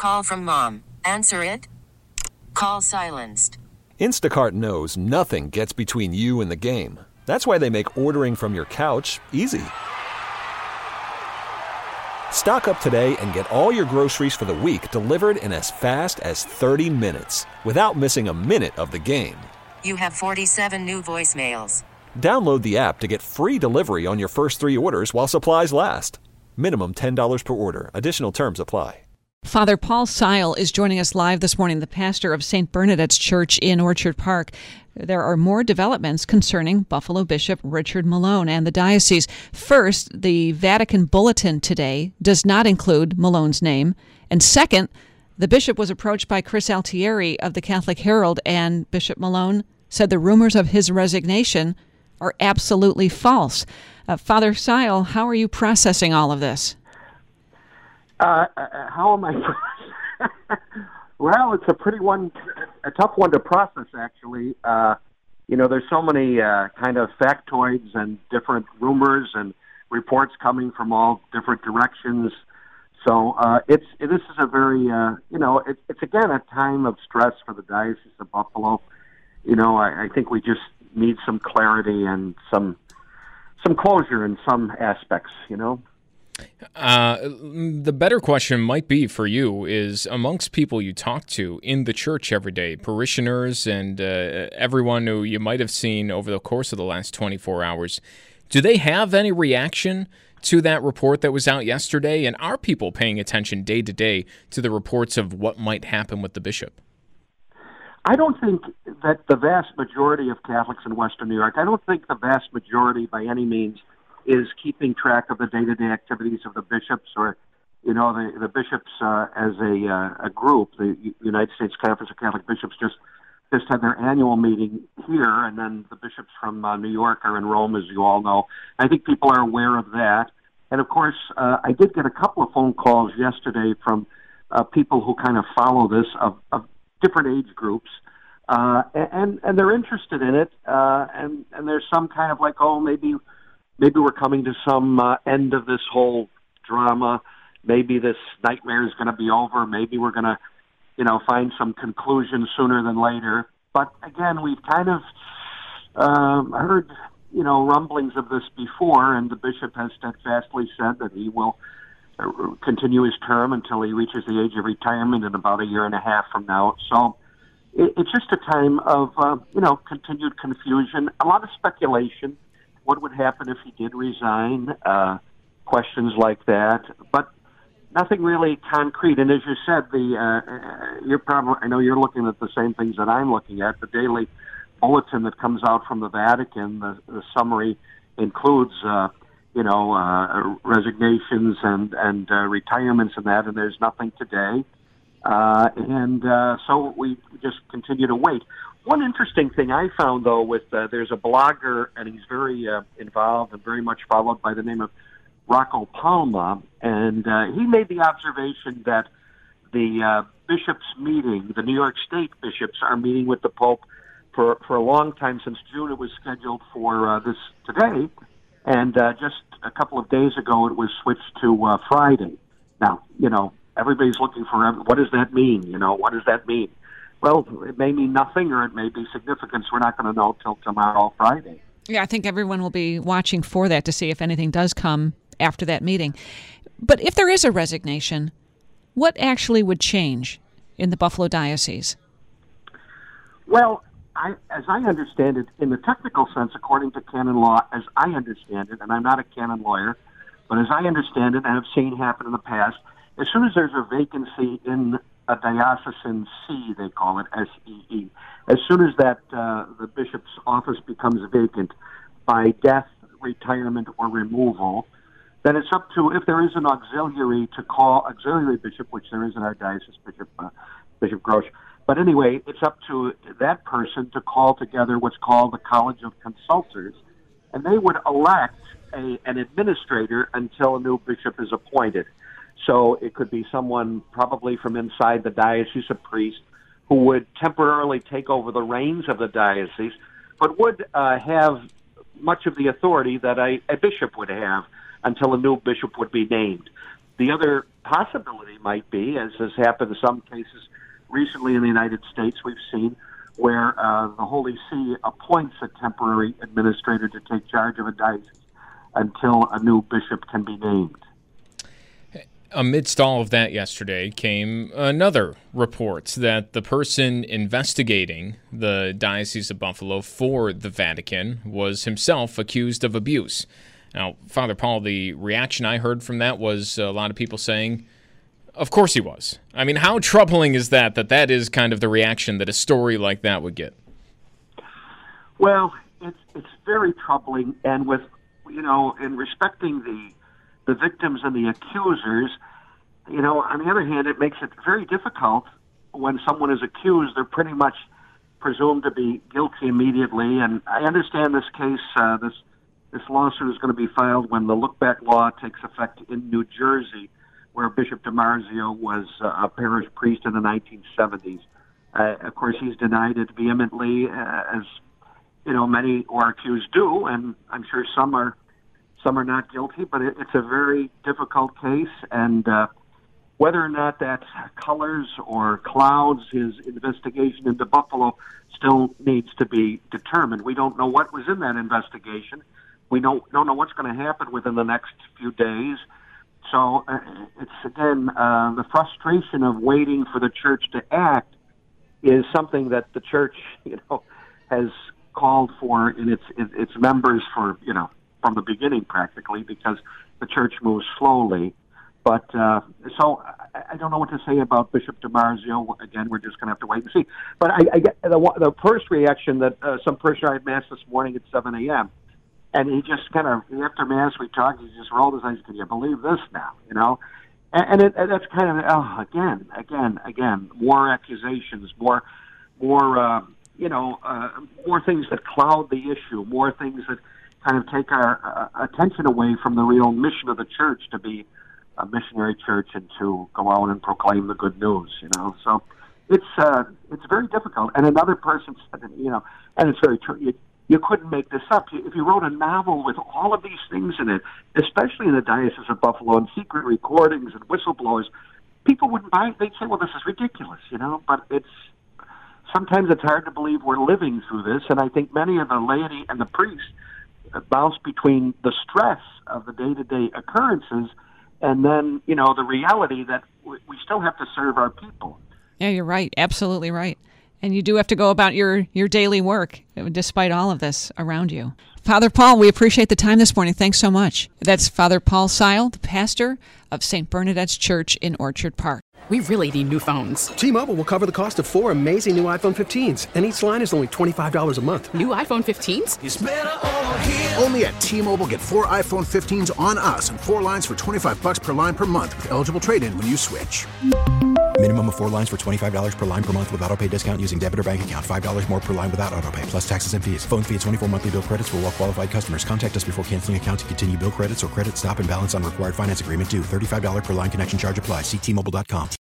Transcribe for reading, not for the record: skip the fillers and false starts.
call from mom. Answer it. Call silenced. Instacart knows nothing gets between you and the game. That's why they make ordering from your couch easy. Stock up today and get all your groceries for the week delivered in as fast as 30 minutes without missing a minute of the game. You have 47 new voicemails. Download the app to get free delivery on your first 3 orders while supplies last. Minimum $10 per order. Additional terms apply. Father Paul Seil is joining us live this morning, the pastor of St. Bernadette's Church in Orchard Park. There are more developments concerning Buffalo Bishop Richard Malone and the diocese. First, the Vatican Bulletin today does not include Malone's name. And second, the bishop was approached by Chris Altieri of the Catholic Herald, and Bishop Malone said the rumors of his resignation are absolutely false. Father Seil, how are you processing all of this? How am I? Well, it's a tough one to process, actually. There's so many kind of factoids and different rumors and reports coming from all different directions. So this is a very, it's again a time of stress for the Diocese of Buffalo. I think we just need some clarity and some closure in some aspects, The better question might be for you is, amongst people you talk to in the church every day, parishioners and everyone who you might have seen over the course of the last 24 hours, do they have any reaction to that report that was out yesterday? And are people paying attention day to day to the reports of what might happen with the bishop? I don't think that the vast majority of Catholics in Western New York, I don't think the vast majority by any means is keeping track of the day-to-day activities of the bishops or, the bishops as a group. The United States Conference of Catholic Bishops just had their annual meeting here, and then the bishops from New York are in Rome, as you all know. I think people are aware of that. And, of course, I did get a couple of phone calls yesterday from people who kind of follow this of different age groups, and they're interested in it, and there's some kind of like, maybe we're coming to some end of this whole drama. Maybe this nightmare is going to be over. Maybe we're going to, find some conclusion sooner than later. But again, we've kind of heard, rumblings of this before, and the bishop has steadfastly said that he will continue his term until he reaches the age of retirement in about a year and a half from now. So it's just a time of, continued confusion, a lot of speculation. What would happen if he did resign? Questions like that, but nothing really concrete. And as you said, I know you're looking at the same things that I'm looking at. The daily bulletin that comes out from the Vatican, the summary includes, resignations and retirements and that, and there's nothing today. So we just continue to wait. One interesting thing I found, though, there's a blogger, and he's very involved and very much followed by the name of Rocco Palma, and he made the observation that the bishops' meeting, the New York State bishops, are meeting with the Pope for a long time. Since June, it was scheduled for this today, and just a couple of days ago, it was switched to Friday. Now, everybody's looking for what does that mean? What does that mean? Well, it may mean nothing, or it may be significant. We're not going to know till tomorrow, Friday. Yeah, I think everyone will be watching for that to see if anything does come after that meeting. But if there is a resignation, what actually would change in the Buffalo Diocese? Well, as I understand it, in the technical sense, according to canon law, as I understand it, and I'm not a canon lawyer, but as I understand it, and have seen happen in the past, as soon as there's a vacancy in a diocesan see, they call it S-E-E, as soon as that the bishop's office becomes vacant by death, retirement, or removal, then it's up to, if there is an auxiliary bishop, which there is in our diocese, Bishop Grosch. But anyway, it's up to that person to call together what's called the College of Consultors, and they would elect an administrator until a new bishop is appointed. So it could be someone probably from inside the diocese, a priest, who would temporarily take over the reins of the diocese, but would have much of the authority that a bishop would have until a new bishop would be named. The other possibility might be, as has happened in some cases recently in the United States, we've seen where the Holy See appoints a temporary administrator to take charge of a diocese until a new bishop can be named. Amidst all of that yesterday came another report that the person investigating the Diocese of Buffalo for the Vatican was himself accused of abuse. Now, Father Paul, the reaction I heard from that was a lot of people saying, of course he was. I mean, how troubling is that that is kind of the reaction that a story like that would get? Well, it's very troubling, and with, in respecting the victims and the accusers, on the other hand, it makes it very difficult when someone is accused. They're pretty much presumed to be guilty immediately, and I understand this case, this lawsuit is going to be filed when the look-back law takes effect in New Jersey, where Bishop DiMarzio was a parish priest in the 1970s. Of course, he's denied it vehemently, as many who are accused do, and I'm sure some are not guilty. But it's a very difficult case, and whether or not that colors or clouds his investigation into Buffalo still needs to be determined. We don't know what was in that investigation. We don't know what's going to happen within the next few days. So it's, again, the frustration of waiting for the church to act is something that the church, has called for in its members for, from the beginning practically, because the church moves slowly. But so I don't know what to say about Bishop DiMarzio. Again, we're just going to have to wait and see. But I get the first reaction that some parishioner I had Mass this morning at 7 a.m., and he just kind of, after Mass we talked, he just rolled his eyes, can you believe this now, And that's kind of, again, more accusations, more things that cloud the issue, more things that kind of take our attention away from the real mission of the church to be a missionary church and to go out and proclaim the good news, So it's very difficult. And another person said, and it's very true, you couldn't make this up. If you wrote a novel with all of these things in it, especially in the Diocese of Buffalo, and secret recordings and whistleblowers, people wouldn't buy it. They'd say, well, this is ridiculous, But sometimes it's hard to believe we're living through this, and I think many of the laity and the priests bounce between the stress of the day-to-day occurrences and then, the reality that we still have to serve our people. Yeah, you're right. Absolutely right. And you do have to go about your daily work, despite all of this around you. Father Paul, we appreciate the time this morning. Thanks so much. That's Father Paul Seil, the pastor of St. Bernadette's Church in Orchard Park. We really need new phones. T-Mobile will cover the cost of 4 amazing new iPhone 15s, and each line is only $25 a month. New iPhone 15s? It's better over here. Only at T-Mobile, get 4 iPhone 15s on us and 4 lines for $25 per line per month with eligible trade-in when you switch. Minimum of 4 lines for $25 per line per month with autopay discount using debit or bank account. $5 more per line without autopay, plus taxes and fees. Phone fee at 24 monthly bill credits for well-qualified customers. Contact us before canceling account to continue bill credits or credit stop and balance on required finance agreement due. $35 per line connection charge applies. See T-Mobile.com.